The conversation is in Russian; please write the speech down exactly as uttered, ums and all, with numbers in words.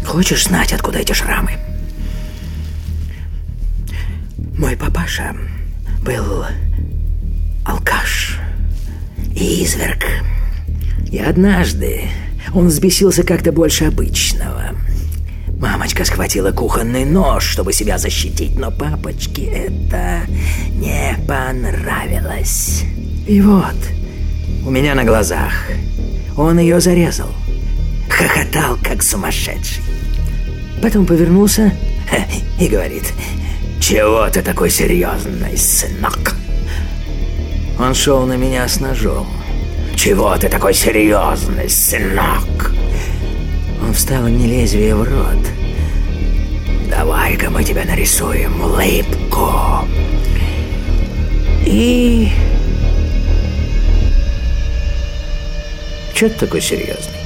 Хочешь знать, откуда эти шрамы? Мой папаша был алкаш и изверг. И однажды он взбесился как-то больше обычного. Мамочка схватила кухонный нож, чтобы себя защитить, но папочке это не понравилось. И вот, у меня на глазах он ее зарезал. Хохотал, как сумасшедший. Потом повернулся и говорит: «Чего ты такой серьезный, сынок?» Он шел на меня с ножом. «Чего ты такой серьезный, сынок?» Он вставил мне лезвие в рот. «Давай-ка мы тебе нарисуем улыбку». И... Чего ты такой серьезный?